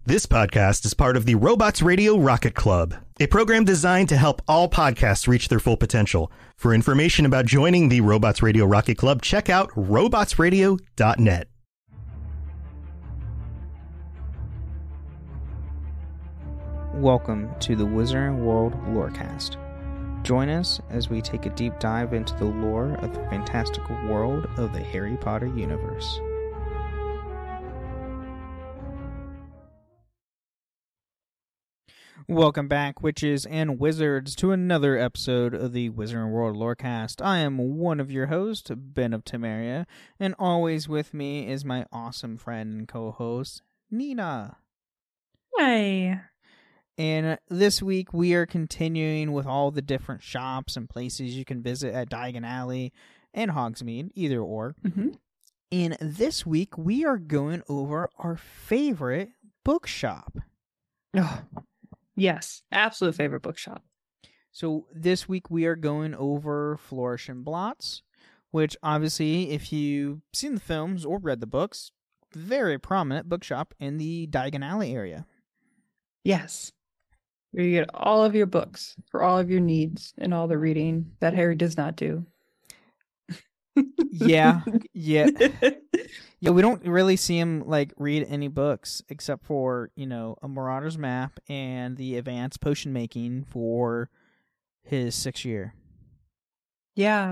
This podcast is part of the Robots Radio Rocket Club, a program designed to help all podcasts reach their full potential. For information about joining the Robots Radio Rocket Club, check out robotsradio.net. Welcome to the Wizarding World Lorecast. Join us as we take a deep dive into the lore of the fantastical world of the Harry Potter universe. Welcome back, witches and wizards, to another episode of the Wizarding World Lorecast. I am one of your hosts, Ben of Temeria, and always with me is my awesome friend and co-host, Nina. Hi. And this week we are continuing with all the different shops and places you can visit at Diagon Alley and Hogsmeade, either or. Mm-hmm. And this week we are going over our favorite bookshop. Oh, yes, absolute favorite bookshop. So this week we are going over Flourish and Blotts, which obviously, if you've seen the films or read the books, very prominent bookshop in the Diagon Alley area. Yes. Where you get all of your books for all of your needs and all the reading that Harry does not do. Yeah. Yeah, we don't really see him read any books except for, a Marauder's Map and the advanced potion making for his 6th year. Yeah.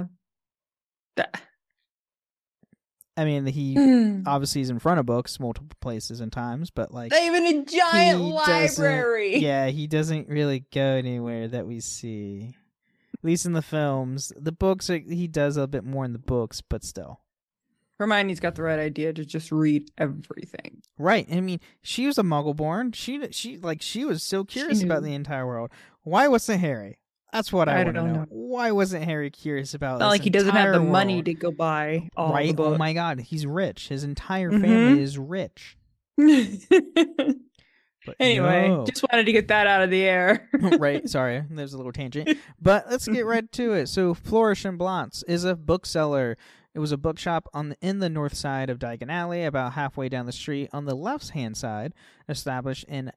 I mean, he obviously is in front of books multiple places and times, but even a giant library. Yeah, he doesn't really go anywhere that we see. At least in the films. The books, he does a bit more in the books, but still. Hermione's got the right idea to just read everything. Right. I mean, she was a Muggle-born. She was so curious about the entire world. Why wasn't Harry? That's what I want to know. Why wasn't Harry curious about Not this like he doesn't have the world? money to go buy all the books. Oh my God, he's rich. His entire family is rich. But anyway, no. just wanted to get that out of the air. Right, sorry, there's a little tangent. But let's get right to it. So Flourish and Blotts is a bookseller. It was a bookshop in the north side of Diagon Alley, about halfway down the street on the left-hand side, established in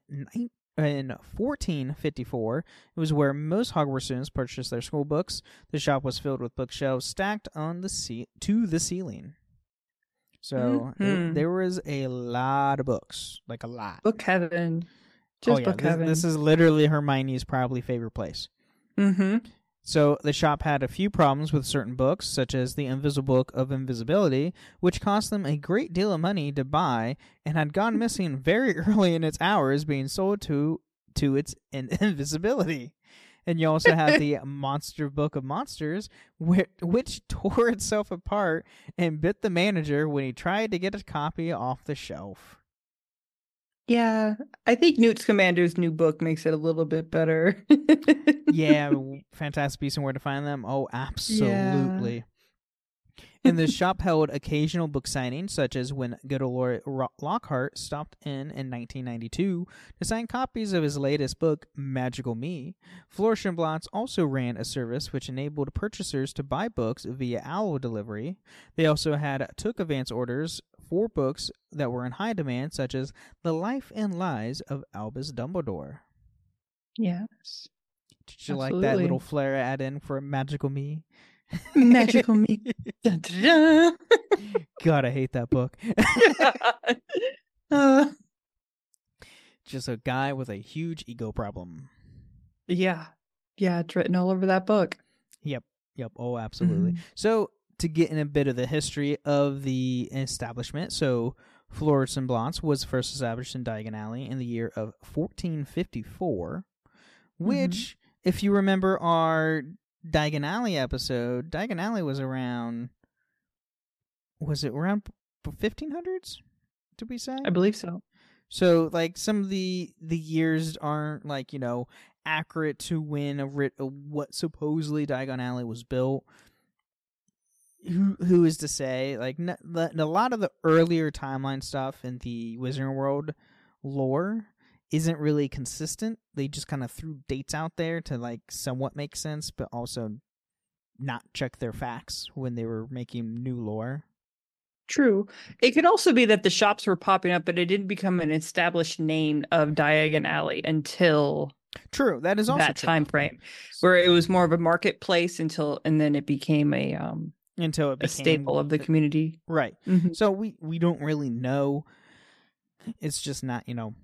1454. It was where most Hogwarts students purchased their school books. The shop was filled with bookshelves stacked on to the ceiling. So there was a lot of books, a lot. Book heaven. Just book heaven. This is literally Hermione's probably favorite place. Mm-hmm. So the shop had a few problems with certain books, such as the Invisible Book of Invisibility, which cost them a great deal of money to buy and had gone missing very early in its hours, being sold to its invisibility. And you also have the Monster Book of Monsters, which tore itself apart and bit the manager when he tried to get a copy off the shelf. Yeah, I think Newt Scamander's new book makes it a little bit better. Yeah, Fantastic Beasts and Where to Find Them. Oh, absolutely. Yeah. And the shop held occasional book signings, such as when good old Lockhart stopped in 1992 to sign copies of his latest book, Magical Me. Flourish and Blotts also ran a service which enabled purchasers to buy books via owl delivery. They also took advance orders for books that were in high demand, such as The Life and Lies of Albus Dumbledore. Yes. Did you like that little flair add in for Magical Me? Magical Me. Dun, dun, dun. God, I hate that book. Just a guy with a huge ego problem. Yeah. Yeah, it's written all over that book. Yep. Oh, absolutely. Mm-hmm. So, to get in a bit of the history of the establishment, so Flourish and Blotts was first established in Diagon Alley in the year of 1454, which, if you remember our Diagon Alley episode, Diagon Alley was around 1500s, did we say? I believe so. So, some of the years aren't, accurate to when what supposedly Diagon Alley was built. Who is to say? A lot of the earlier timeline stuff in the Wizarding World lore isn't really consistent. They just kind of threw dates out there to somewhat make sense, but also not check their facts when they were making new lore. True. It could also be that the shops were popping up, but it didn't become an established name of Diagon Alley until True. That is also that true. time frame, where it was more of a marketplace and then it became Until it became a staple of the community. Right. Mhm. So we don't really know. It's just not,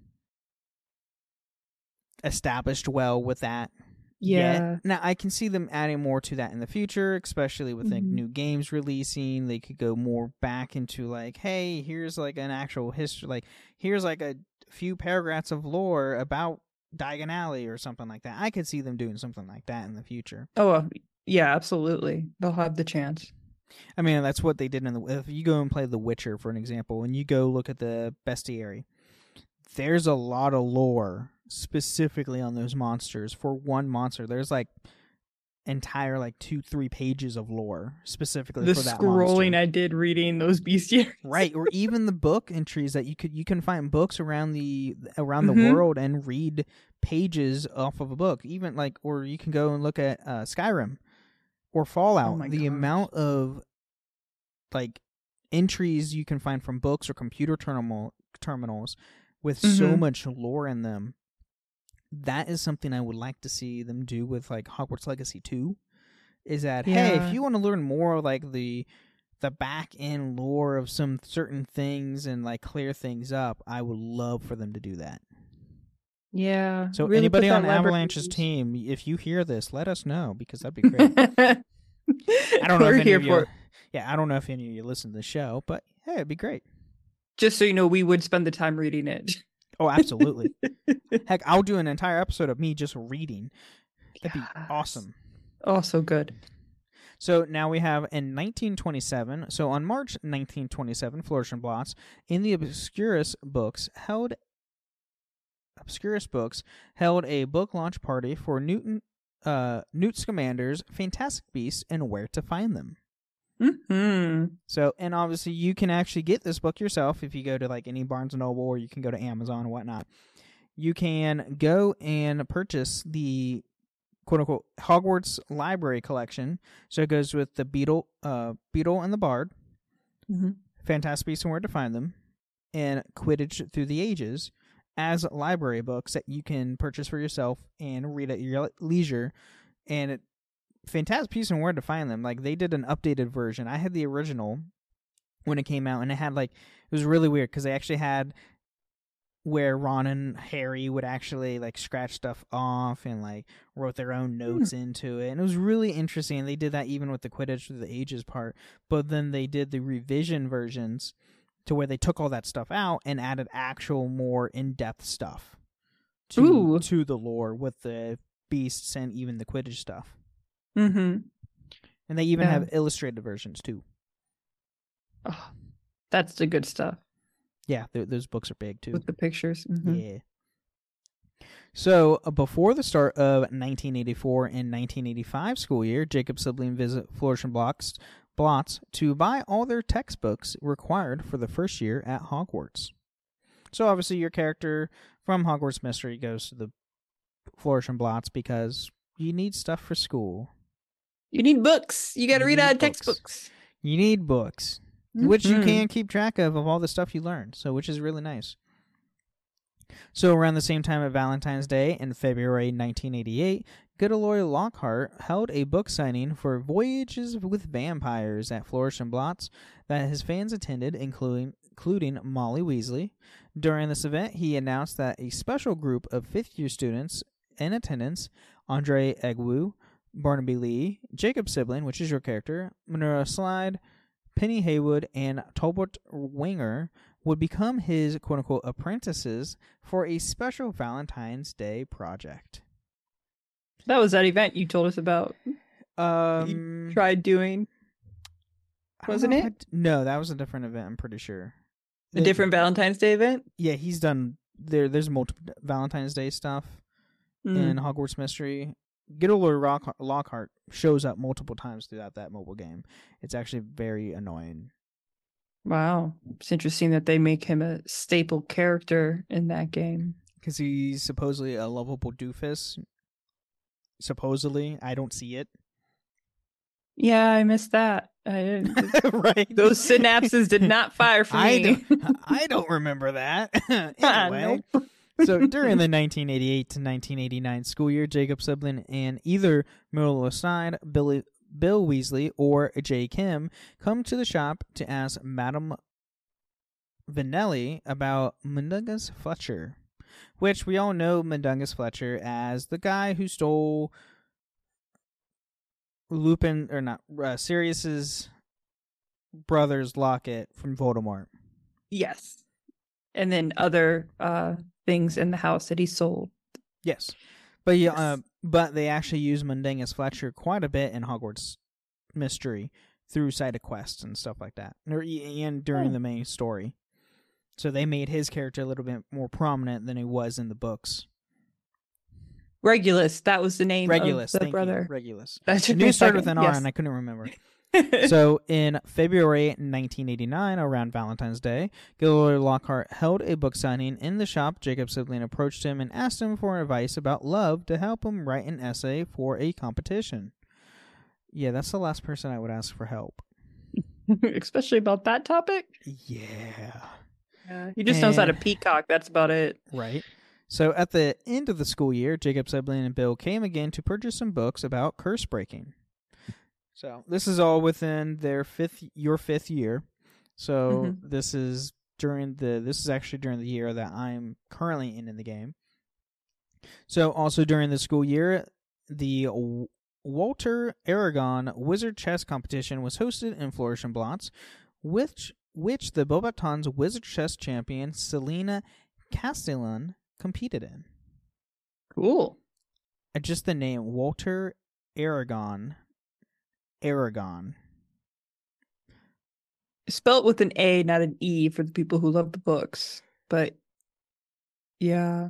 established well with that. Yeah. Yet. Now I can see them adding more to that in the future, especially with like Mhm. new games releasing. They could go more back into like, hey, here's like an actual history, like here's like a few paragraphs of lore about Diagon Alley or something like that. I could see them doing something like that in the future. Oh, yeah, absolutely. They'll have the chance. I mean, that's what they did if you go and play The Witcher, for an example, and you go look at the bestiary, there's a lot of lore specifically on those monsters. For one monster, there's like entire like 2-3 pages of lore specifically The for that scrolling monster. I did reading those bestiaries. Right, or even the book entries that you can find books around the Mhm. world and read pages off of a book. Even like, or you can go and look at Skyrim or Fallout. Oh my The gosh. amount of like entries you can find from books or computer terminals with so Mhm. much lore in them. That is something I would like to see them do with like Hogwarts Legacy 2. Is that hey, Yeah. if you want to learn more like the back end lore of some certain things and like clear things up, I would love for them to do that. Yeah. So really anybody put on that library Avalanche's to use. team, if you hear this, let us know because that'd be great. I don't know We're if any here of you, for it. yeah, I don't know if any of you listen to the show, but hey, it'd be great. Just so you know, we would spend the time reading it. Oh, absolutely. Heck, I'll do an entire episode of me just reading. That'd be Yes. awesome. Oh, so good. So now we have in 1927. So on March 1927, Flourish and Blotts in the Obscurus Books held a book launch party for Newt Scamander's Fantastic Beasts and Where to Find Them. Mm-hmm. So, and obviously you can actually get this book yourself if you go to like any Barnes & Noble or you can go to Amazon and whatnot. You can go and purchase the quote-unquote Hogwarts Library Collection. So it goes with the Beetle and the Bard, Mm-hmm. Fantastic Beasts and Where to Find Them, and Quidditch Through the Ages as library books that you can purchase for yourself and read at your leisure. And Fantastic Beasts and Where to Find Them, like they did an updated version. I had the original when it came out, and it was really weird because they actually had where Ron and Harry would actually like scratch stuff off and like wrote their own notes into it. And it was really interesting. They did that even with the Quidditch Through the Ages part, but then they did the revision versions to where they took all that stuff out and added actual more in-depth stuff to the lore with the beasts and even the Quidditch stuff. Mm-hmm. And they even have illustrated versions too. Oh, that's the good stuff. Yeah, those books are big too. With the pictures. Mm-hmm. Yeah. So, before the start of 1984 and 1985 school year, Jacob Sibling visit Flourish and Blotts to buy all their textbooks required for the first year at Hogwarts. So, obviously, your character from Hogwarts Mystery goes to the Flourish and Blotts because you need stuff for school. You need books. You got to read out of textbooks. You need books, which you can keep track of all the stuff you learned, so which is really nice. So around the same time of Valentine's Day in February 1988, Goodaloy Lockhart held a book signing for Voyages with Vampires at Flourish and Blotts that his fans attended, including Molly Weasley. During this event, he announced that a special group of fifth-year students in attendance, Andre Egwu, Barnaby Lee, Jacob Sibling, which is your character, Minerva Slide, Penny Haywood, and Talbot Winger, would become his quote-unquote apprentices for a special Valentine's Day project. That was that event you told us about. You tried doing. Wasn't it? No, that was a different event, I'm pretty sure. A different Valentine's Day event? Yeah, he's done. There's multiple Valentine's Day stuff in Hogwarts Mystery. Goodaloy Lockhart shows up multiple times throughout that mobile game. It's actually very annoying. Wow. It's interesting that they make him a staple character in that game. Because he's supposedly a lovable doofus. Supposedly. I don't see it. Yeah, I missed that. Right. Those synapses did not fire for me. I don't remember that. Anyway. Nope. So during the 1988 to 1989 school year, Jacob Sibling and either Miller Stein, Bill Weasley, or J. Kim come to the shop to ask Madame Vanelli about Mundungus Fletcher, which we all know Mundungus Fletcher as the guy who stole Lupin, or not, Sirius's brother's locket from Voldemort. Yes. And then other things in the house that he sold. Yes. But but they actually use Mundungus Fletcher quite a bit in Hogwarts Mystery through side quests and stuff like that, and during the main story. So they made his character a little bit more prominent than he was in the books. Regulus, that was the name Regulus, of the brother. Regulus. That I knew it started with an R, and I couldn't remember. So in February 1989, around Valentine's Day, Gilderoy Lockhart held a book signing in the shop. Jacob Sibling approached him and asked him for advice about love to help him write an essay for a competition. Yeah, that's the last person I would ask for help. Especially about that topic? Yeah. He just knows how to peacock. That's about it. Right. So at the end of the school year, Jacob Sibling and Bill came again to purchase some books about curse breaking. So this is all within your fifth year. So this is actually during the year that I'm currently in the game. So also during the school year, the Walter Aragon Wizard Chess Competition was hosted in Flourish and Blotts, which the Beauxbatons Wizard Chess champion Selena Castellan competed in. Cool. Just the name Walter Aragon. Spelt with an A, not an E, for the people who love the books. But yeah.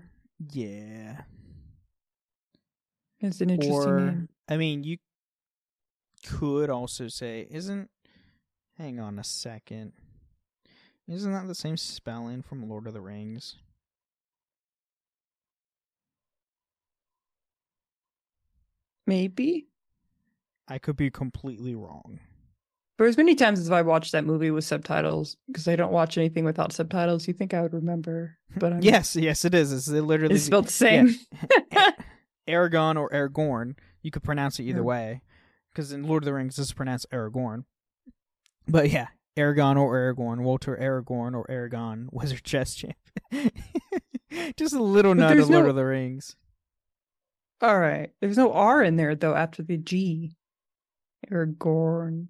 It's an interesting name. I mean, you could also say, hang on a second. Isn't that the same spelling from Lord of the Rings? Maybe. I could be completely wrong. For as many times as I watched that movie with subtitles, because I don't watch anything without subtitles, you think I would remember. But yes, it is. It's literally it's spelled the same. Yeah. Aragon or Aragorn. You could pronounce it either way. Because in Lord of the Rings, this is pronounced Aragorn. But yeah, Aragon or Aragorn, Walter Aragorn or Aragon, Wizard Chess Champion. Just a little nod of Lord of the Rings. All right. There's no R in there, though, after the G. Aragon.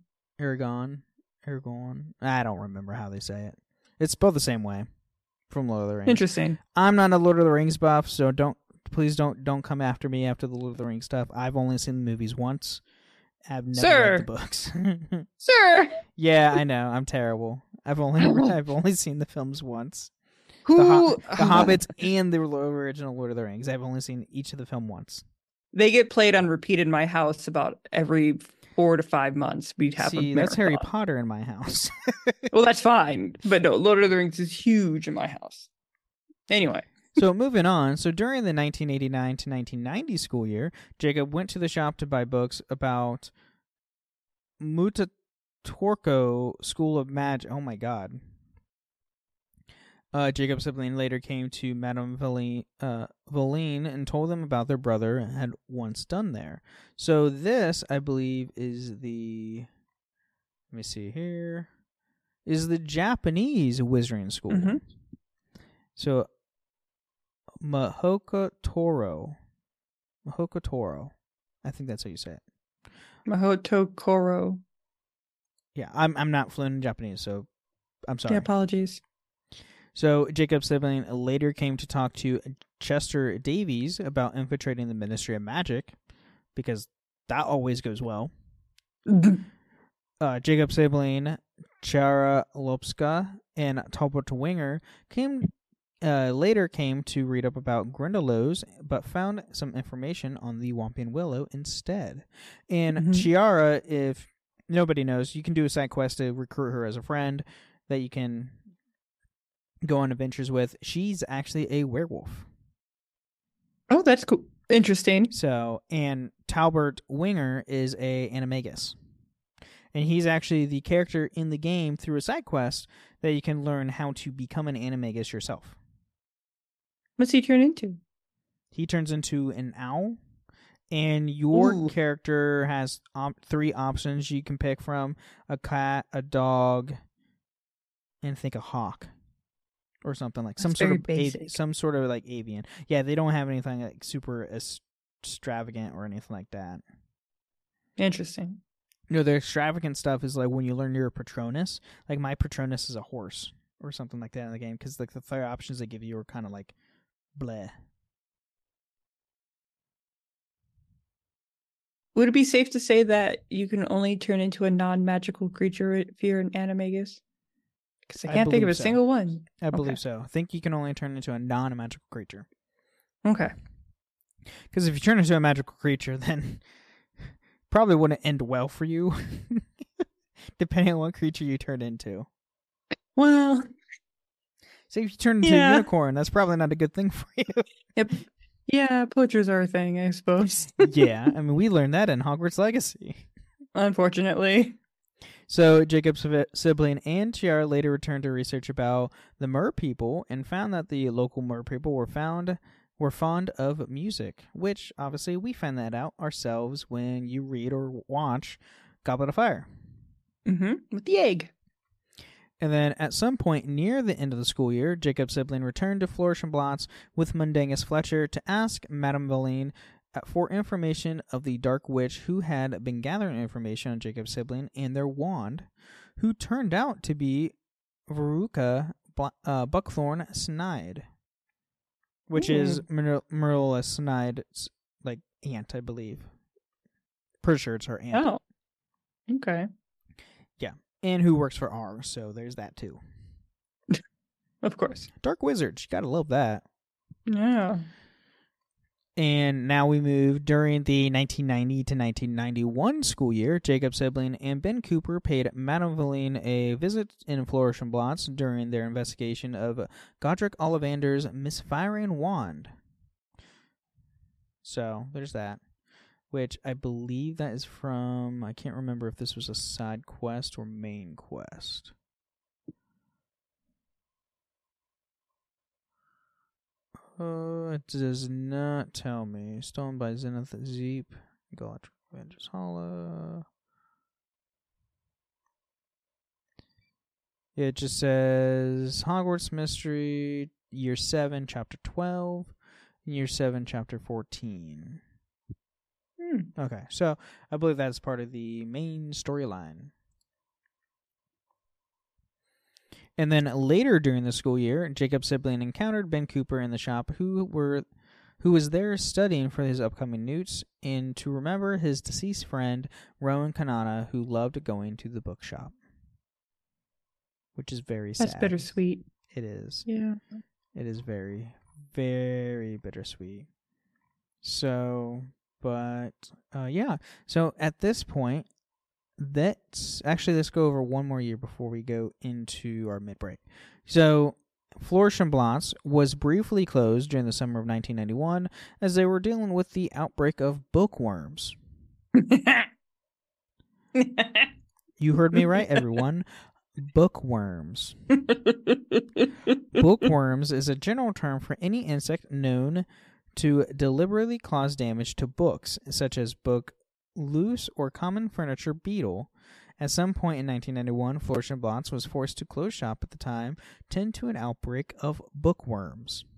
I don't remember how they say it. It's spelled the same way from Lord of the Rings. Interesting. I'm not a Lord of the Rings buff, so please don't come after me after the Lord of the Rings stuff. I've only seen the movies once. I've never read the books. Sir. Yeah, I know. I'm terrible. I've only seen the films once. The Hobbits and the original Lord of the Rings. I've only seen each of the film once. They get played on repeat in my house about every 4 to 5 months. We'd have a marathon. That's Harry Potter in my house. Well, that's fine. But no, Lord of the Rings is huge in my house. Anyway. So moving on. So during the 1989 to 1990 school year, Jacob went to the shop to buy books about Mutatorco School of Magic. Oh my God. Jacob Sibling later came to Madame Valine and told them about their brother had once done there. So this, I believe, is let me see here, is the Japanese wizarding school. Mm-hmm. So Mahoko Toro. I think that's how you say it. Mahoko Toro. Yeah, I'm not fluent in Japanese, so I'm sorry. Yeah, apologies. So Jacob Sibling later came to talk to Chester Davies about infiltrating the Ministry of Magic, because that always goes well. Jacob Sibling, Chara Lopska, and Talbot Winger later came to read up about Grindylows, but found some information on the Whomping Willow instead. And Chiara, if nobody knows, you can do a side quest to recruit her as a friend that you can go on adventures with. She's actually a werewolf. Oh, that's cool. Interesting. So, and Talbot Winger is a animagus. And he's actually the character in the game through a side quest that you can learn how to become an animagus yourself. What's he turn into? He turns into an owl, and your character has 3 options you can pick from: a cat, a dog, and I think a hawk. Or something like some sort of like avian. Yeah, they don't have anything like super extravagant or anything like that. Interesting. The extravagant stuff is like when you learn your Patronus. Like my Patronus is a horse or something like that in the game, because like the 3 options they give you are kind of like bleh. Would it be safe to say that you can only turn into a non-magical creature if you're an animagus? Because I can't think of a single one. I believe so. I think you can only turn into a non-magical creature. Okay. Because if you turn into a magical creature, then probably wouldn't end well for you, depending on what creature you turn into. Well, so if you turn into a unicorn, that's probably not a good thing for you. Yep. Yeah, poachers are a thing, I suppose. Yeah, I mean, we learned that in Hogwarts Legacy. Unfortunately. So Jacob's sibling and Tiara later returned to research about the Mer people and found that the local Mer people were fond of music, which obviously we find that out ourselves when you read or watch Goblet of Fire. Mm-hmm. With the egg. And then at some point near the end of the school year, Jacob's sibling returned to Flourish and Blotts with Mundungus Fletcher to ask Madame Valine for information of the Dark Witch who had been gathering information on Jacob's sibling and their wand, who turned out to be Veruca Buckthorn Snide, which is Marilla Snide's like aunt, I believe. Pretty sure it's her aunt. Oh, okay. Yeah, and who works for R, so there's that too. Of course. Dark Wizards, you gotta love that. Yeah. And now we move during the 1990 to 1991 school year. Jacob Sibling and Ben Cooper paid Madame Valine a visit in Flourish and Blotts during their investigation of Godric Ollivander's misfiring wand. So there's that, which I believe that is from, I can't remember if this was a side quest or main quest. It does not tell me. Stolen by Zenith Zeep. Godric Avengers Hollow. It just says Hogwarts Mystery, Year 7, Chapter 12, Year 7, Chapter 14. Okay, so I believe that's part of the main storyline. And then later during the school year, Jacob's sibling encountered Ben Cooper in the shop, who was there studying for his upcoming newts and to remember his deceased friend, Rowan Kanata, who loved going to the bookshop. Which is very sad. That's bittersweet. It is. Yeah. It is very, very bittersweet. So, but, yeah. So at this point, let's go over one more year before we go into our mid-break. So, Flourish and Blotts was briefly closed during the summer of 1991 as they were dealing with the outbreak of bookworms. You heard me right, everyone. Bookworms. Bookworms is a general term for any insect known to deliberately cause damage to books, such as book loose or common furniture beetle. At some point in 1991, Flourish and Blotts was forced to close shop at the time, tend to an outbreak of bookworms.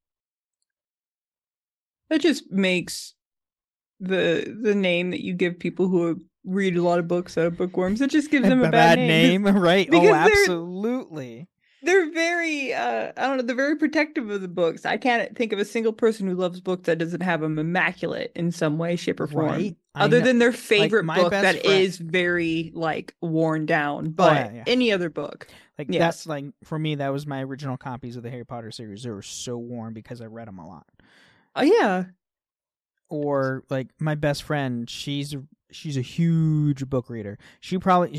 That just makes the name that you give people who read a lot of books out of bookworms. It just gives them a bad name. Right? Oh, absolutely. They're very, they're very protective of the books. I can't think of a single person who loves books that doesn't have them immaculate in some way, shape, or form. Right? Other than their favorite book that is very, worn down. But any other book. That's, for me, that was my original copies of the Harry Potter series. They were so worn because I read them a lot. Oh, yeah. Or, my best friend, she's a huge book reader. She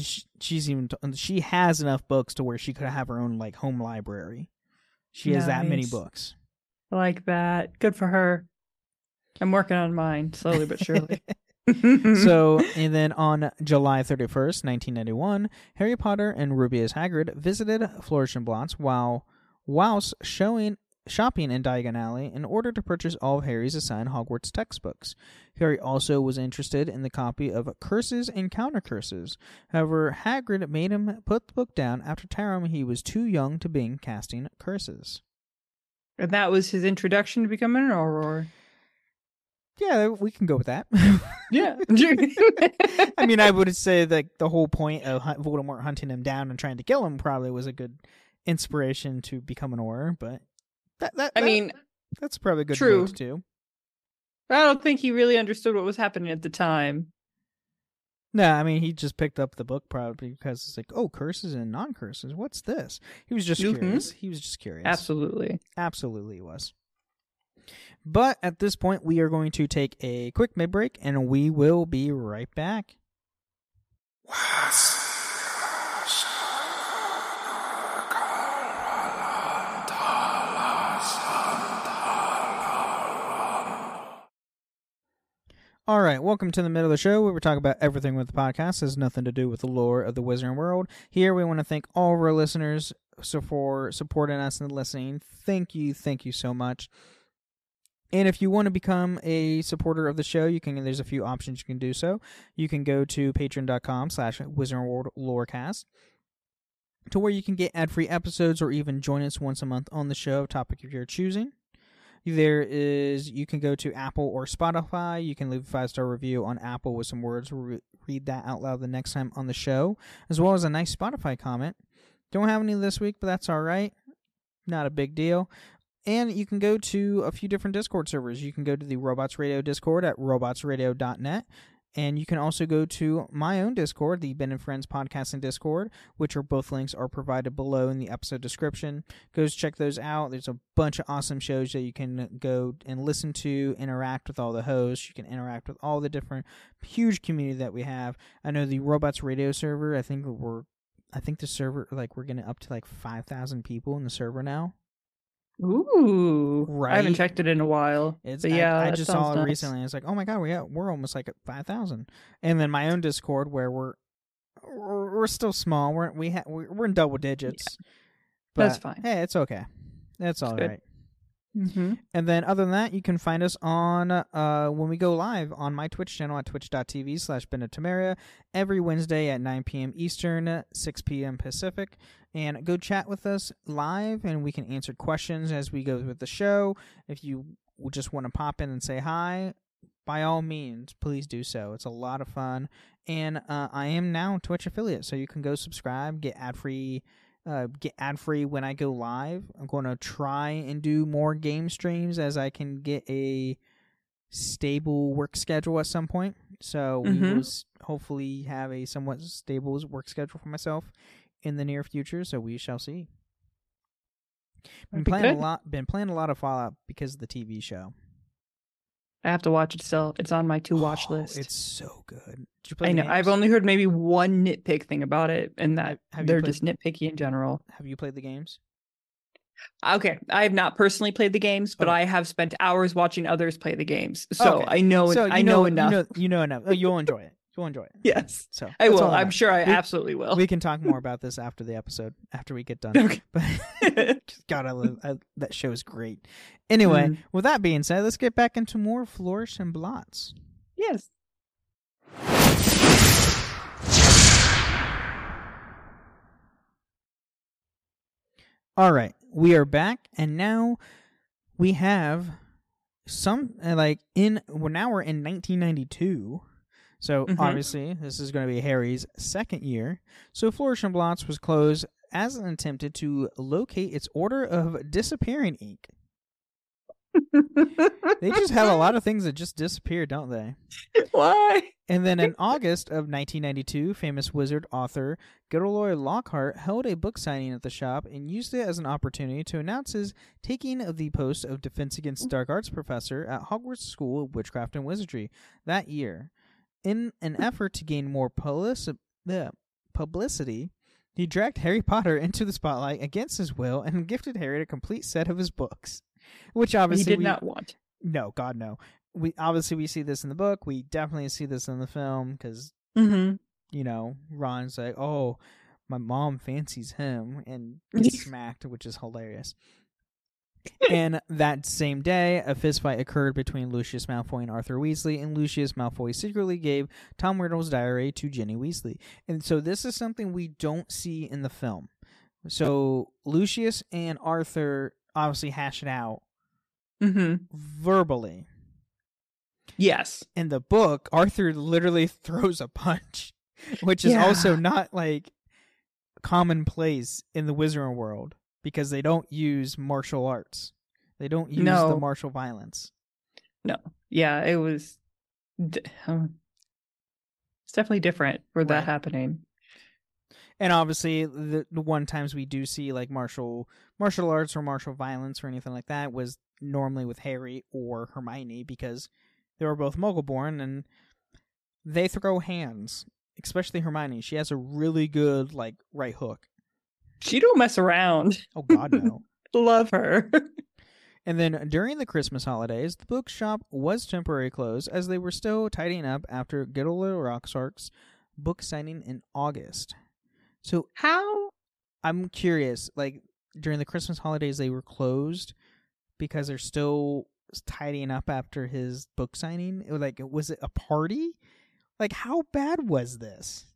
has enough books to where she could have her own home library. She has that many books. I like that. Good for her. I'm working on mine slowly but surely. So, and then on July 31st, 1991, Harry Potter and Rubeus Hagrid visited Flourish and Blotts whilst shopping in Diagon Alley in order to purchase all of Harry's assigned Hogwarts textbooks. Harry also was interested in the copy of Curses and Counter Curses. However, Hagrid made him put the book down after telling him he was too young to begin casting curses. And that was his introduction to becoming an Auror. Yeah, we can go with that. Yeah. I mean, I would say that the whole point of Voldemort hunting him down and trying to kill him probably was a good inspiration to become an Auror, but that's probably a good true. Note too. I don't think he really understood what was happening at the time. No, I mean, he just picked up the book probably because it's like, oh, curses and non-curses. What's this? He was just curious. He was just curious. Absolutely. Absolutely he was. But at this point, we are going to take a quick mid-break, and we will be right back. All right, welcome to the middle of the show where we talk about everything with the podcast. It has nothing to do with the lore of the Wizarding World. Here, we want to thank all of our listeners for supporting us and listening. Thank you so much. And if you want to become a supporter of the show, there's a few options you can do so. You can go to patreon.com/WizardingWorldLorecast to where you can get ad-free episodes or even join us once a month on the show, topic of your choosing. You can go to Apple or Spotify. You can leave a 5-star review on Apple with some words. We'll read that out loud the next time on the show, as well as a nice Spotify comment. Don't have any this week, but that's all right. Not a big deal. And you can go to a few different Discord servers. You can go to the Robots Radio Discord at robotsradio.net. And you can also go to my own Discord, the Ben and Friends Podcasting Discord, which both links are provided below in the episode description. Go check those out. There's a bunch of awesome shows that you can go and listen to, interact with all the hosts. You can interact with all the different huge community that we have. I know the Robots Radio server, I think the server, we're getting up to 5,000 people in the server now. Ooh, right. I haven't checked it in a while. I just saw it recently. It's like, oh my god, we're almost at 5,000. And then my own Discord where we're still small. We're in double digits. Yeah. That's fine. Hey, it's okay. That's all right. Mm-hmm. And then other than that, you can find us on when we go live on my Twitch channel at twitch.tv/BenOfTemeria every Wednesday at 9 p.m. Eastern, 6 p.m. Pacific. And go chat with us live, and we can answer questions as we go with the show. If you just want to pop in and say hi, by all means, please do so. It's a lot of fun. And I am now a Twitch affiliate, so you can go subscribe, get ad-free when I go live. I'm going to try and do more game streams as I can get a stable work schedule at some point. So we will hopefully have a somewhat stable work schedule for myself in the near future, so we shall see. Been playing a lot of Fallout because of the TV show. I have to watch it still. It's on my to-watch list. It's so good. Did you play I know. games? I've only heard maybe one nitpick thing about it, and that they're just nitpicky in general. Have you played the games? Okay, I have not personally played the games, but I have spent hours watching others play the games, so I know. I know enough. You know enough. You'll enjoy it. You'll enjoy it. Yes. So I will. I'm sure I absolutely will. We can talk more about this after the episode, after we get done. Okay. But God, that show is great. Anyway, with that being said, let's get back into more Flourish and Blotts. Yes. All right, we are back, and now we have we're in 1992. So, obviously, this is going to be Harry's second year. So, Flourish and Blotts was closed as an attempt to locate its Order of Disappearing Ink. They just have a lot of things that just disappear, don't they? Why? And then in August of 1992, famous wizard author Gilderoy Lockhart held a book signing at the shop and used it as an opportunity to announce his taking of the post of Defense Against Dark Arts professor at Hogwarts School of Witchcraft and Wizardry that year. In an effort to gain more publicity, he dragged Harry Potter into the spotlight against his will and gifted Harry a complete set of his books, which obviously he did not want. No, God, no. we see this in the book. We definitely see this in the film because Ron's like, oh, my mom fancies him, and gets smacked, which is hilarious. And that same day, a fistfight occurred between Lucius Malfoy and Arthur Weasley, and Lucius Malfoy secretly gave Tom Riddle's diary to Ginny Weasley. And so this is something we don't see in the film. So Lucius and Arthur obviously hash it out verbally. Yes. In the book, Arthur literally throws a punch, which is also not like commonplace in the Wizarding world. Because they don't use martial arts. They don't use the martial violence. No. Yeah, it was... it's definitely different for that happening. And obviously, the one times we do see like martial arts or martial violence or anything like that was normally with Harry or Hermione because they were both Muggle-born and they throw hands. Especially Hermione. She has a really good like right hook. She don't mess around. Oh, God, no. Love her. And then during the Christmas holidays, the bookshop was temporarily closed as they were still tidying up after Good Old Little Rockshark's book signing in August. So how? I'm curious, like, during the Christmas holidays, they were closed because they're still tidying up after his book signing? Like, was it a party? Like, how bad was this?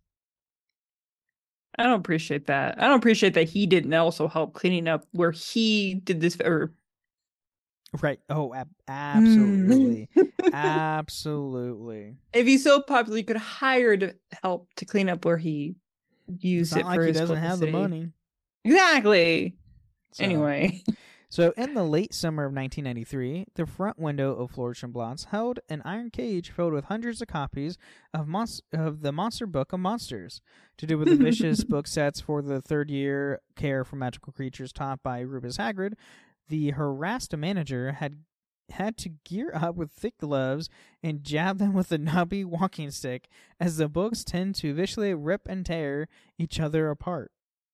I don't appreciate that. I don't appreciate that he didn't also help cleaning up where he did this. Right. Oh, absolutely. Absolutely. If he's so popular, you could hire help to clean up where he used it for his he doesn't publicity. have the money. Exactly. So, anyway. So in the late summer of 1993, the front window of Flourish and Blotts held an iron cage filled with hundreds of copies of the Monster Book of Monsters, to do with the vicious book sets for the third year care for magical creatures taught by Rufus Hagrid. The harassed manager had to gear up with thick gloves and jab them with a knobby walking stick, as the books tend to viciously rip and tear each other apart.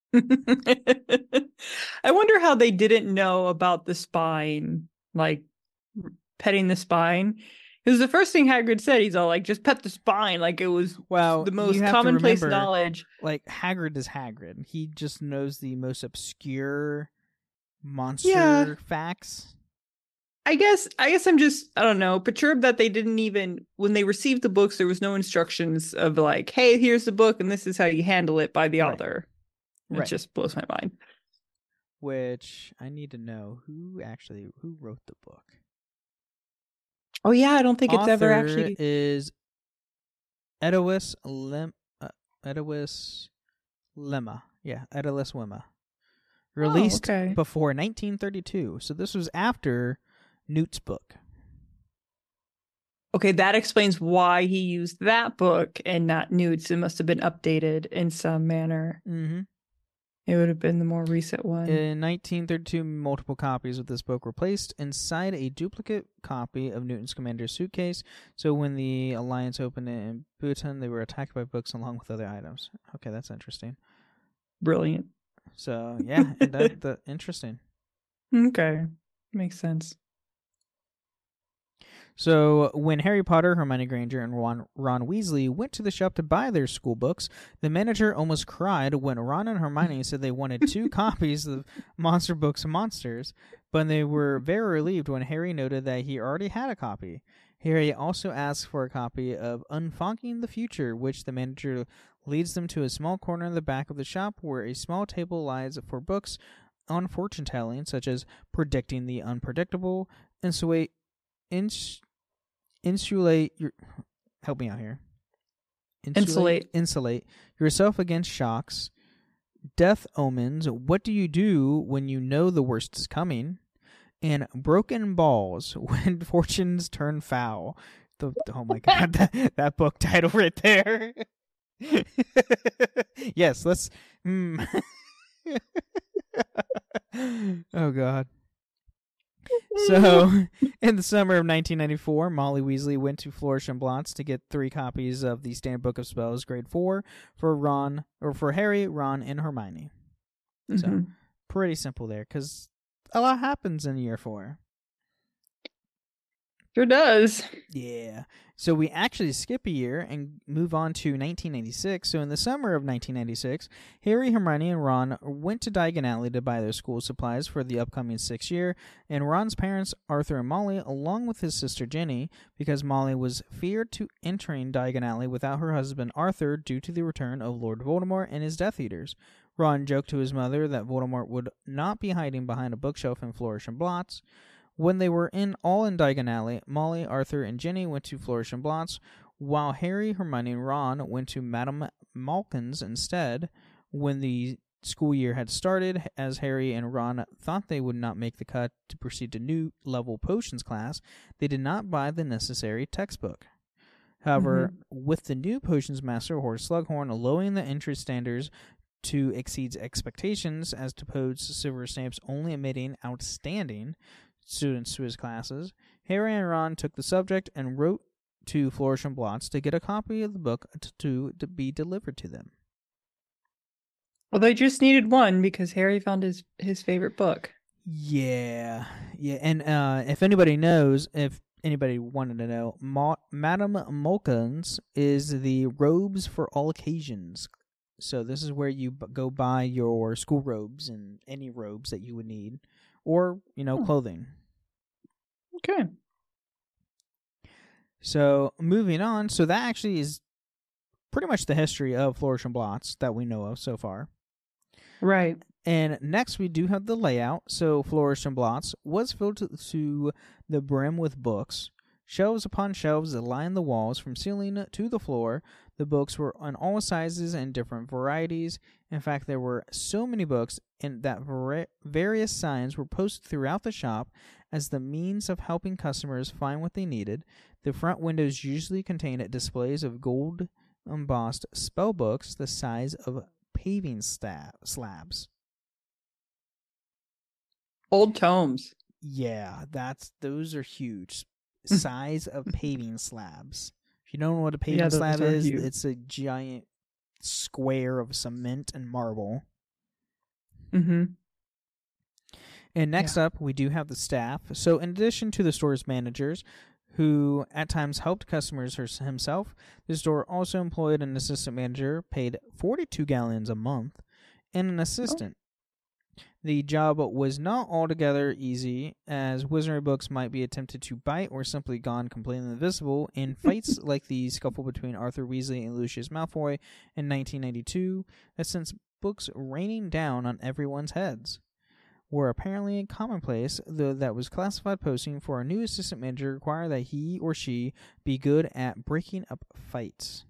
I wonder how they didn't know about the spine, like petting the spine. Because the first thing Hagrid said, he's all like, just pet the spine. Like it was the most commonplace knowledge. Like Hagrid is Hagrid. He just knows the most obscure monster facts. I guess I'm just, I don't know, perturbed that they didn't even, when they received the books, there was no instructions of like, hey, here's the book and this is how you handle it by the author. It just blows my mind. Which I need to know who wrote the book. Oh yeah, I don't think it's ever actually is Edwis Lemma. Yeah, Edwis Lemma. Released before 1932. So this was after Newt's book. Okay, that explains why he used that book and not Newt's. It must have been updated in some manner. Mm-hmm. It would have been the more recent one. In 1932, multiple copies of this book were placed inside a duplicate copy of Newton's commander's suitcase. So when the Alliance opened it in Bhutan, they were attacked by books along with other items. Okay, that's interesting. Brilliant. So, yeah, that interesting. Okay, makes sense. So, when Harry Potter, Hermione Granger, and Ron Weasley went to the shop to buy their school books, the manager almost cried when Ron and Hermione said they wanted 2 copies of Monster Books of Monsters, but they were very relieved when Harry noted that he already had a copy. Harry also asked for a copy of Unfogging the Future, which the manager leads them to a small corner in the back of the shop where a small table lies for books on fortune-telling, such as Predicting the Unpredictable, Insulate yourself against shocks, Death Omens, What Do You Do When You Know the Worst is Coming, and Broken Balls, When Fortunes Turn Foul. Oh my god, that book title right there. Yes, let's Oh god. So, in the summer of 1994, Molly Weasley went to Flourish and Blotts to get 3 copies of the Standard Book of Spells, Grade 4, for Harry, Ron, and Hermione. Mm-hmm. So, pretty simple there, because a lot happens in Year 4. Sure does. Yeah. So we actually skip a year and move on to 1996. So in the summer of 1996, Harry, Hermione, and Ron went to Diagon Alley to buy their school supplies for the upcoming 6th year, and Ron's parents, Arthur and Molly, along with his sister Ginny, because Molly was feared to entering Diagon Alley without her husband Arthur due to the return of Lord Voldemort and his Death Eaters. Ron joked to his mother that Voldemort would not be hiding behind a bookshelf in Flourish and Blotts. When they were all in Diagon Alley, Molly, Arthur, and Ginny went to Flourish and Blotts, while Harry, Hermione, and Ron went to Madame Malkin's instead. When the school year had started, as Harry and Ron thought they would not make the cut to proceed to new level potions class, they did not buy the necessary textbook. However, with the new potions master, Horace Slughorn, lowering the entrance standards to exceed expectations, as opposed to Severus Snape's only admitting outstanding students to his classes, Harry and Ron took the subject and wrote to Flourish and Blotts to get a copy of the book to be delivered to them. Well, they just needed one because Harry found his favorite book. Yeah. And if anybody knows, if anybody wanted to know, Madame Malkin's is the robes for all occasions. So this is where you go buy your school robes and any robes that you would need. Or, clothing. Okay. So, moving on. So, that actually is pretty much the history of Flourish and Blotts that we know of so far. Right. And next, we do have the layout. So, Flourish and Blotts was filled to the brim with books. Shelves upon shelves that lined the walls from ceiling to the floor. The books were on all sizes and different varieties. In fact, there were so many books and that various signs were posted throughout the shop as the means of helping customers find what they needed. The front windows usually contained displays of gold embossed spell books the size of paving slabs. Old tomes. Yeah, those are huge. Size of paving slabs. If you don't know what a paving slab is, it's a giant square of cement and marble. Mm-hmm. And next up, we do have the staff. So in addition to the store's managers, who at times helped customers himself, the store also employed an assistant manager, paid 42 galleons a month, and an assistant. The job was not altogether easy, as wizardry books might be attempted to bite or simply gone completely invisible in fights like the scuffle between Arthur Weasley and Lucius Malfoy in 1992, that sent books raining down on everyone's heads. Were apparently a commonplace, though that was classified posting for a new assistant manager required that he or she be good at breaking up fights.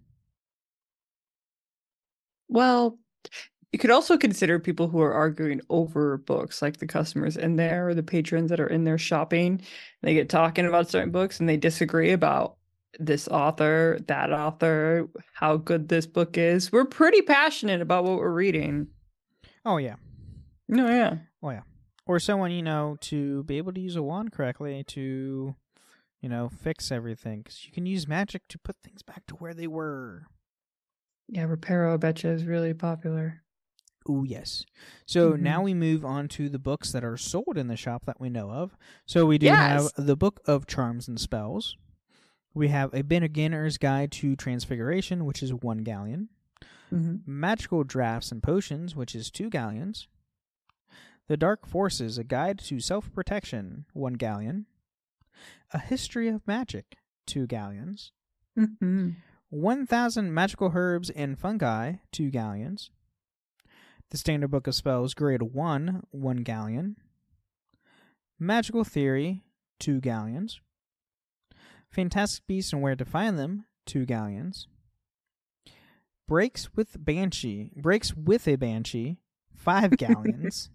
Well, you could also consider people who are arguing over books, like the customers in there or the patrons that are in there shopping. They get talking about certain books and they disagree about this author, that author, how good this book is. We're pretty passionate about what we're reading. Oh, yeah. No, yeah. Oh, yeah. Or someone, to be able to use a wand correctly to, fix everything. Because you can use magic to put things back to where they were. Yeah, Reparo, I betcha, is really popular. Oh, yes. So now we move on to the books that are sold in the shop that we know of. So we do have the Book of Charms and Spells. We have A Beginner's Guide to Transfiguration, which is 1 galleon. Magical Drafts and Potions, which is 2 galleons. The Dark Forces, A Guide to Self-Protection, 1 galleon. A History of Magic, 2 galleons. 1,000 Magical Herbs and Fungi, 2 galleons. The Standard Book of Spells, Grade 1, 1 galleon. Magical Theory, 2 galleons. Fantastic Beasts and Where to Find Them, 2 galleons. Breaks with a Banshee, 5 galleons.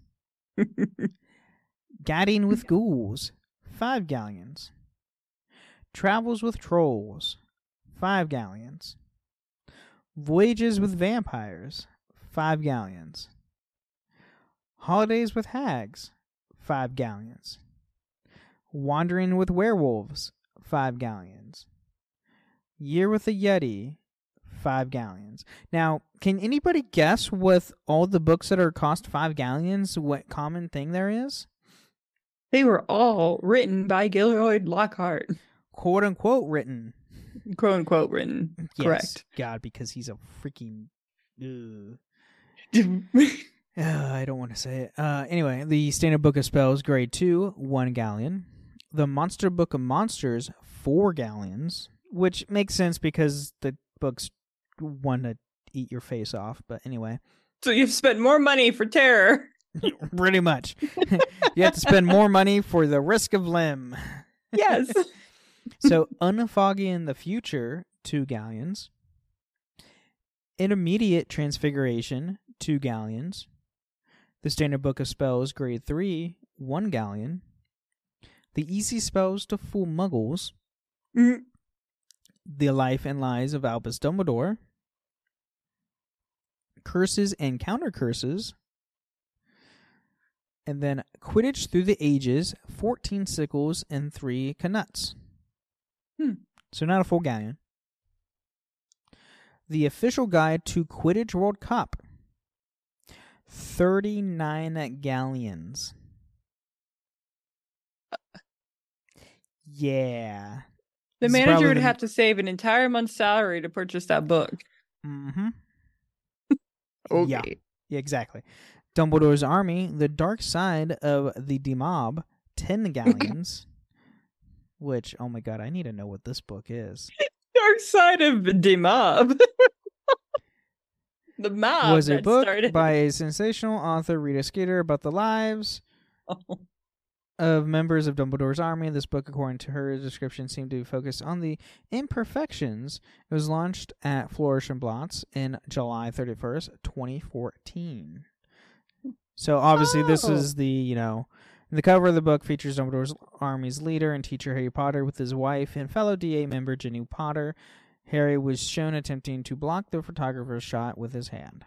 Gadding with Ghouls, 5 galleons. Travels with Trolls, 5 galleons. Voyages with Vampires, 5 galleons. Holidays with Hags, 5 galleons. Wandering with Werewolves, 5 galleons. Year with a Yeti, 5 galleons. Now, can anybody guess with all the books that are cost 5 galleons what common thing there is? They were all written by Gilderoy Lockhart. quote unquote written. Quote unquote written. Yes, correct. God, because he's a freaking. I don't want to say it. Anyway, the Standard Book of Spells, Grade 2, 1 galleon. The Monster Book of Monsters, 4 galleons, which makes sense because the books want to eat your face off. But anyway. So you've spent more money for terror. Pretty much. You have to spend more money for the risk of limb. Yes. So, Unfoggy in the Future, 2 galleons. Intermediate Transfiguration, 2 galleons. The Standard Book of Spells, Grade 3, 1 galleon. The Easy Spells to Fool Muggles. Mm. The Life and Lies of Albus Dumbledore. Curses and Counter Curses. And then Quidditch Through the Ages, 14 Sickles and 3 Canuts. So not a full galleon. The Official Guide to Quidditch World Cup, 39 galleons. Yeah. The manager would have to save an entire month's salary to purchase that book. Mm-hmm. Okay. Yeah, exactly. Dumbledore's Army, The Dark Side of the Demob, 10 galleons. Which, oh my god, I need to know what this book is. Dark Side of the Demob. The mob was a book by a sensational author, Rita Skeeter, about the lives of members of Dumbledore's Army. This book, according to her description, seemed to focus on the imperfections. It was launched at Flourish and Blotts in July 31st, 2014. So obviously this is the, the cover of the book features Dumbledore's Army's leader and teacher Harry Potter with his wife and fellow DA member Ginny Potter. Harry was shown attempting to block the photographer's shot with his hand.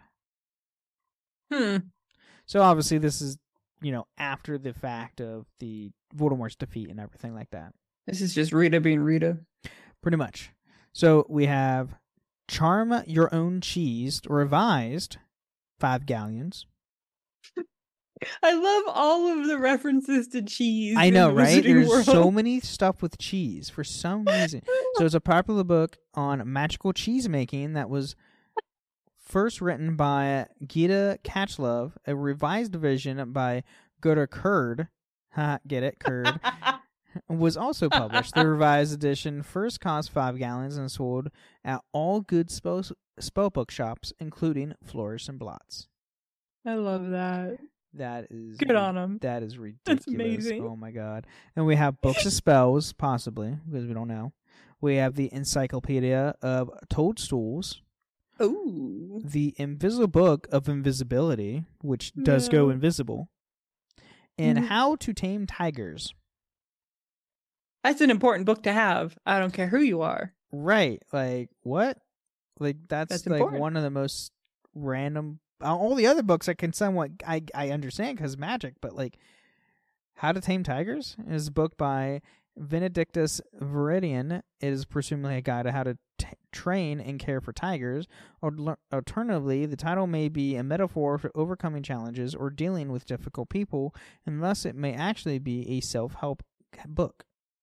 So obviously this is, after the fact of the Voldemort's defeat and everything like that. This is just Rita being Rita. Pretty much. So we have Charm Your Own Cheese, revised, 5 galleons. I love all of the references to cheese. I know, right? There's so many stuff with cheese for some reason. So it's a popular book on magical cheese making that was first written by Gita Catchlove, a revised version by Gerda Kurd. Get it? Kurd. Was also published. The revised edition first cost 5 gallons and sold at all good spell book shops, including Flourish and Blotts. I love that. That is good on them. That is ridiculous. That's amazing. Oh my god. And we have Books of Spells, possibly, because we don't know. We have the Encyclopedia of Toadstools. Ooh. The Invisible Book of Invisibility, which does go invisible. And How to Tame Tigers. That's an important book to have. I don't care who you are. Right. Like, what? Like, that's like important. One of the most random. All the other books I can somewhat I understand because magic, but like How to Tame Tigers is a book by Benedictus Viridian. It is presumably a guide to how to train and care for tigers. Alternatively, the title may be a metaphor for overcoming challenges or dealing with difficult people, and thus it may actually be a self-help book.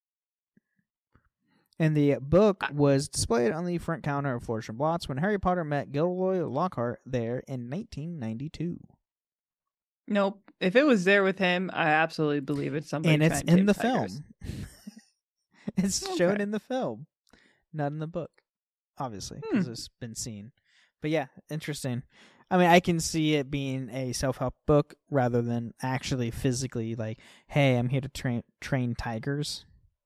And the book was displayed on the front counter of Flourish and Blotts when Harry Potter met Gilderoy Lockhart there in 1992. Nope. If it was there with him, I absolutely believe it's somebody. And it's in the film. It's shown in the film, not in the book, obviously, because it's been seen. But yeah, interesting. I mean, I can see it being a self-help book rather than actually physically like, hey, I'm here to train tigers.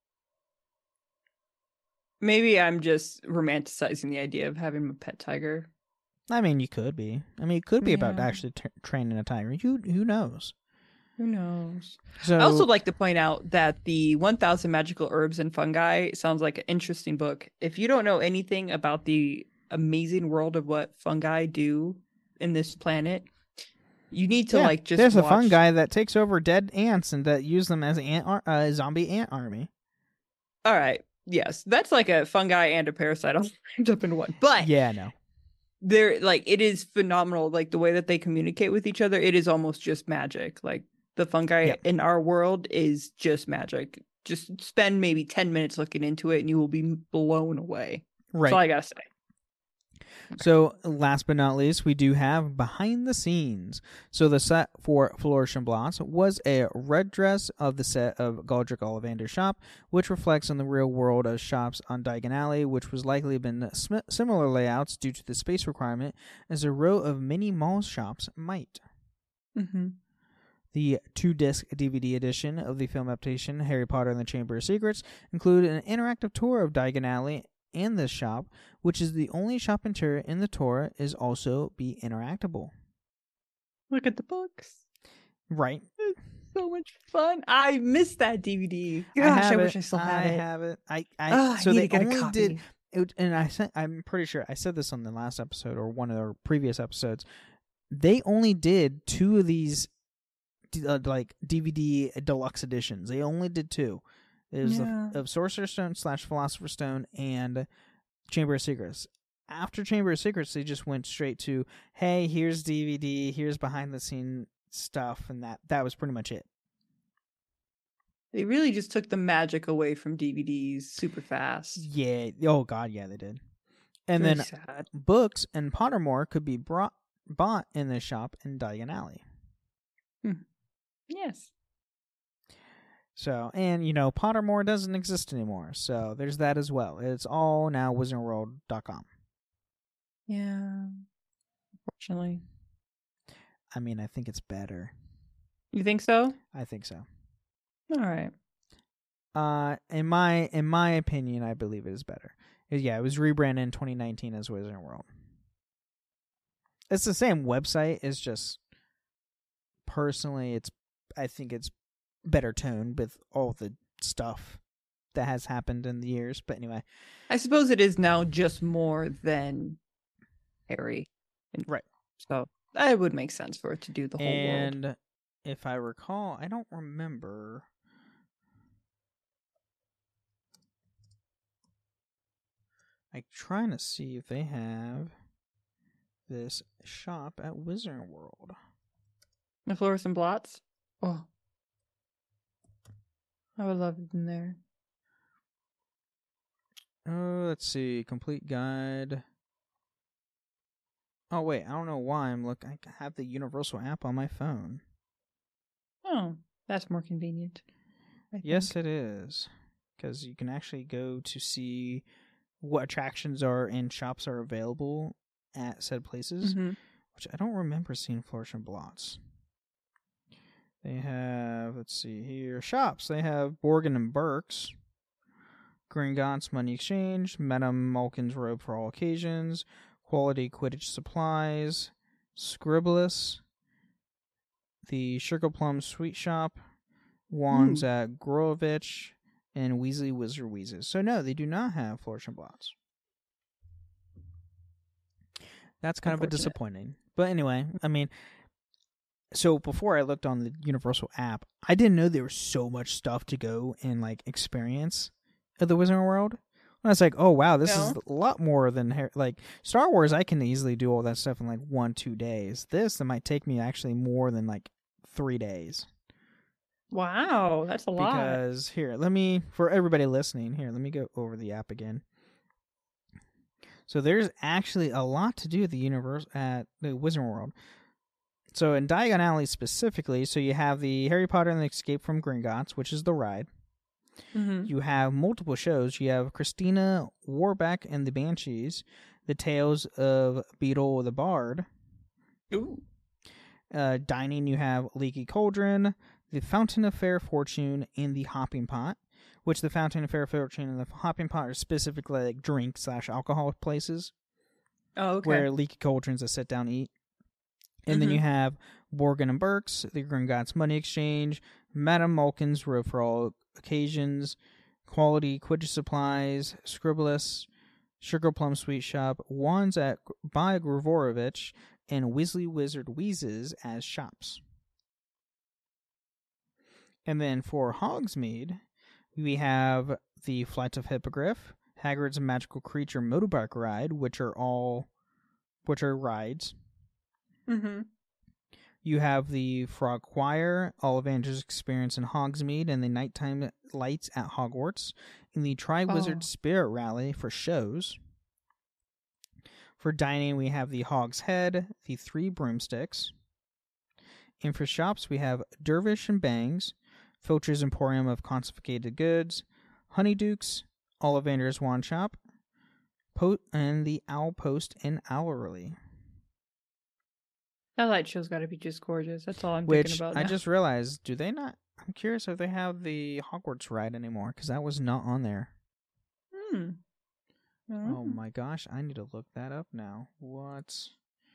Maybe I'm just romanticizing the idea of having a pet tiger. I mean, you could be. I mean, it could be about actually training a tiger. Who knows? Who knows? So, I also like to point out that the 1000 Magical Herbs and Fungi sounds like an interesting book. If you don't know anything about the amazing world of what fungi do in this planet, you need to just there's watch. A fungi that takes over dead ants and that use them as a zombie ant army. All right. Yes, that's like a fungi and a parasite all wrapped up in one. But yeah, no, they're like, it is phenomenal. Like the way that they communicate with each other, it is almost just magic. Like the fungi in our world is just magic. just spend maybe 10 minutes looking into it and you will be blown away. Right. That's all I gotta say. Okay. So, last but not least, we do have behind the scenes. So, the set for Flourish and Blotts was a red dress of the set of Galdrick Ollivander's shop, which reflects on the real world of shops on Diagon Alley, which was likely been similar layouts due to the space requirement as a row of mini mall shops might. Mm-hmm. The 2-disc DVD edition of the film adaptation Harry Potter and the Chamber of Secrets included an interactive tour of Diagon Alley and this shop, which is the only shop interior in the tour, is also be interactable. Look at the books. Right. It's so much fun. I missed that DVD. Gosh, I wish I still had it. I have it. So they only did it, and I'm pretty sure I said this on the last episode or one of our previous episodes. They only did 2 of these like DVD deluxe editions. They only did 2. It was of Sorcerer's Stone / Philosopher's Stone and Chamber of Secrets. After Chamber of Secrets, they just went straight to, hey, here's DVD, here's behind the scene stuff, and that was pretty much it. They really just took the magic away from DVDs super fast. Yeah. Oh God, yeah, they did. And Very then sad. Books and Pottermore could be bought in this shop in Diagon Alley. Yes. So, and Pottermore doesn't exist anymore, so there's that as well. It's all now WizardWorld.com. Yeah. Unfortunately. I mean, I think it's better. You think so? I think so. All right. In my opinion, I believe it is better. It was rebranded in 2019 as Wizarding World. It's the same website. It's just personally, I think it's better toned with all the stuff that has happened in the years. But anyway, I suppose it is now just more than Harry, right? So it would make sense for it to do the whole world. And if I recall, I don't remember. I'm trying to see if they have this shop at Wizarding World. The Flourish and Blotts? Oh. I would love it in there. Oh, let's see. Complete guide. Oh, wait. I don't know why I have the Universal app on my phone. Oh, that's more convenient. Yes, it is. Because you can actually go to see what attractions are and shops are available at said places, which I don't remember seeing Flourish and Blotts. They have, let's see here, shops. They have Borgin and Burke's, Gringotts Money Exchange, Madame Malkin's Robe for All Occasions, Quality Quidditch Supplies, Scribblus, the Sugar Plum Sweet Shop, Wands at Grorovich, and Weasley Wizard Wheezes. So no, they do not have Flourish and Blotts. That's kind of a disappointing. But anyway, I mean, so before I looked on the Universal app, I didn't know there was so much stuff to go and like experience at the Wizarding World. And I was like, oh wow, this is a lot more than like Star Wars. I can easily do all that stuff in like 1-2 days. That might take me actually more than like 3 days. Wow, that's a lot. Because for everybody listening, let me go over the app again. So there's actually a lot to do at the Wizarding World. So in Diagon Alley specifically, so you have the Harry Potter and the Escape from Gringotts, which is the ride. You have multiple shows. You have Christina Warbeck and the Banshees, the Tales of Beetle the Bard. Ooh. Dining, you have Leaky Cauldron, the Fountain of Fair Fortune, and the Hopping Pot, which the Fountain of Fair Fortune and the Hopping Pot are specifically like drink / alcohol places. Oh, okay. Where Leaky Cauldron's a sit down eat. And then you have Borgin and Burke's, the Gringotts Money Exchange, Madame Malkin's Robe for All Occasions, Quality Quidditch Supplies, Scribblus, Sugar Plum Sweet Shop, Wands by Grovorovich, and Weasley Wizard Wheezes as shops. And then for Hogsmeade, we have the Flight of Hippogriff, Hagrid's Magical Creature Motorbike Ride, which are rides. You have the Frog Choir, Ollivander's experience in Hogsmeade, and the nighttime lights at Hogwarts, and the Triwizard Spirit Rally for shows. For dining, we have the Hog's Head, the Three Broomsticks. And for shops, we have Dervish and Bangs, Filcher's Emporium of Confiscated Goods, Honeydukes, Ollivander's Wand Shop, and the Owl Post in Owlerly. That light show's got to be just gorgeous. That's all I'm thinking about now. I just realized, do they not? I'm curious if they have the Hogwarts ride anymore, because that was not on there. Oh my gosh, I need to look that up now. What?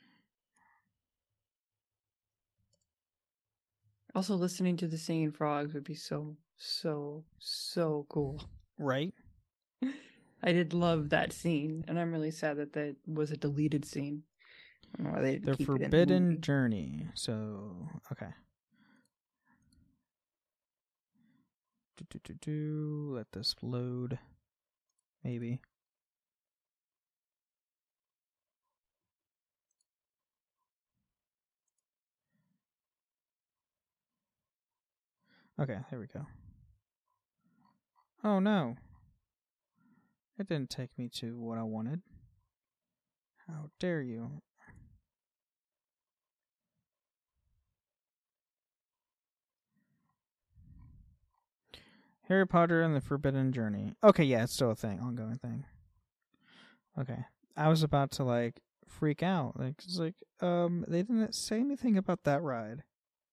Also, listening to the singing frogs would be so cool. Right? I did love that scene, and I'm really sad that that was a deleted scene. I don't know why they The keep Forbidden it in the Journey. So, okay. Let this load. Maybe. Okay, there we go. Oh no. It didn't take me to what I wanted. How dare you? Harry Potter and the Forbidden Journey. Okay, yeah, it's still a thing, ongoing thing. Okay. I was about to freak out. It's they didn't say anything about that ride.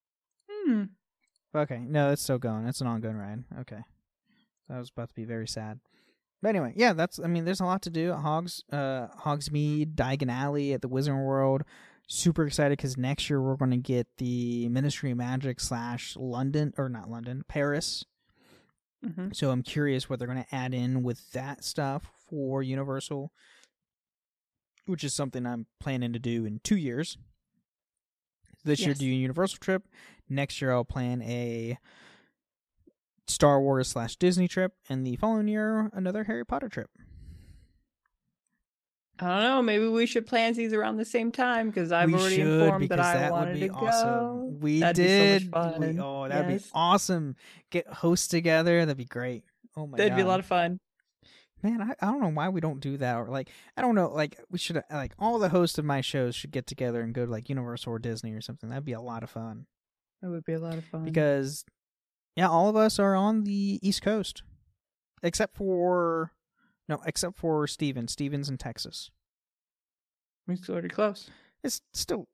Okay, no, it's still going. It's an ongoing ride. Okay. That was about to be very sad. But anyway, yeah, there's a lot to do at Hogsmeade, Diagon Alley at the Wizarding World. Super excited because next year we're going to get the Ministry of Magic / London, or not London, Paris. Mm-hmm. So I'm curious what they're going to add in with that stuff for Universal, which is something I'm planning to do in 2 years. This year, do a Universal trip. Next year, I'll plan a Star Wars / Disney trip, and the following year, another Harry Potter trip. I don't know. Maybe we should plan these around the same time because I've already informed that I wanted to go. That'd be so much fun. That'd be awesome. Get hosts together. That'd be great. Oh my god, that'd be a lot of fun. Man, I don't know why we don't do that. Or I don't know. We should all the hosts of my shows should get together and go to Universal or Disney or something. That'd be a lot of fun. That would be a lot of fun because all of us are on the East Coast, except for Steven. Steven's in Texas. We're already close. It's still,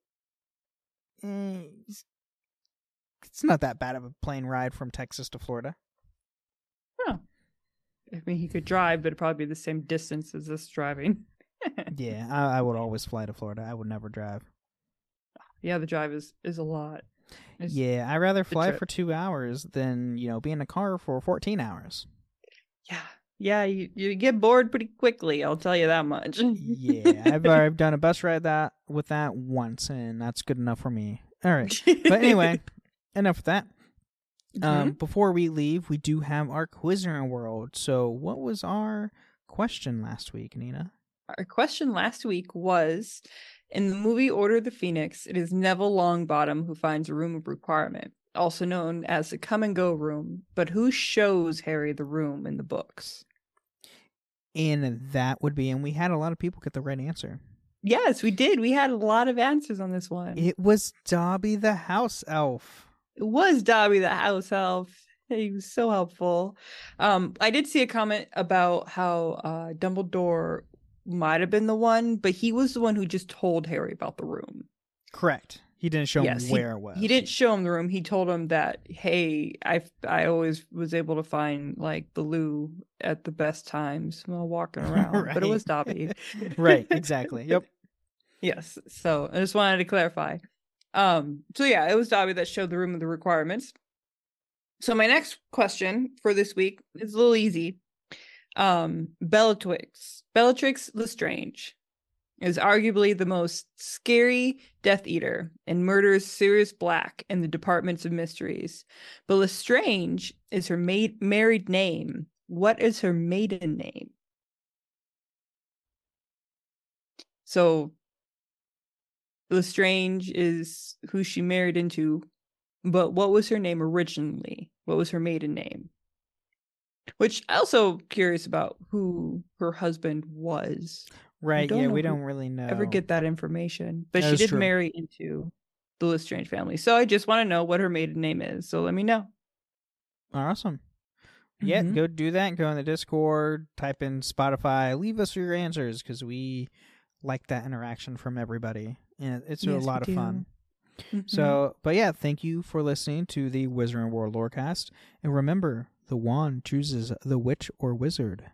it's not that bad of a plane ride from Texas to Florida. No. I mean, he could drive, but it'd probably be the same distance as us driving. Yeah, I would always fly to Florida. I would never drive. Yeah, the drive is a lot. I'd rather fly for 2 hours than, be in a car for 14 hours. Yeah, you get bored pretty quickly, I'll tell you that much. I've done a bus ride with that once, and that's good enough for me. All right. But anyway, enough of that. Before we leave, we do have our Quizzing World. So what was our question last week, Nina? Our question last week was, in the movie Order of the Phoenix, it is Neville Longbottom who finds a room of requirement, also known as the Come and Go Room. But who shows Harry the room in the books? And that would be, and we had a lot of people get the right answer. Yes, we did. We had a lot of answers on this one. It was Dobby the house elf. It was Dobby the house elf. He was so helpful. I did see a comment about how Dumbledore might have been the one, but he was the one who just told Harry about the room. Correct. He didn't show him where it was. He didn't show him the room. He told him that, hey, I always was able to find the loo at the best times while walking around. Right. But it was Dobby. Right, exactly. Yep. Yes. So I just wanted to clarify. It was Dobby that showed the room of the requirements. So my next question for this week is a little easy. Bellatrix Lestrange is arguably the most scary Death Eater and murders Sirius Black in the Departments of Mysteries. But Lestrange is her married name. What is her maiden name? Lestrange is who she married into, but what was her name originally? What was her maiden name? Which I'm also curious about who her husband was. Right, yeah, we don't really know. Ever get that information. But she did marry into the Lestrange family. So I just want to know what her maiden name is. So let me know. Awesome. Yeah, go do that. Go in the Discord, type in Spotify, leave us your answers because we like that interaction from everybody. And it's a lot of fun. So, but yeah, thank you for listening to the Wizarding World Lorecast. And remember, the wand chooses the witch or wizard.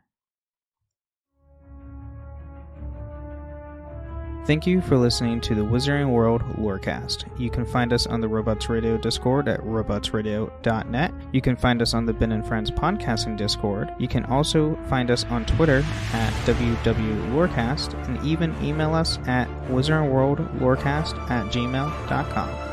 Thank you for listening to the Wizarding World Lorecast. You can find us on the Robots Radio Discord at robotsradio.net. You can find us on the Ben and Friends podcasting Discord. You can also find us on Twitter at WWLorecast and even email us at wizardingworldlorecast@gmail.com.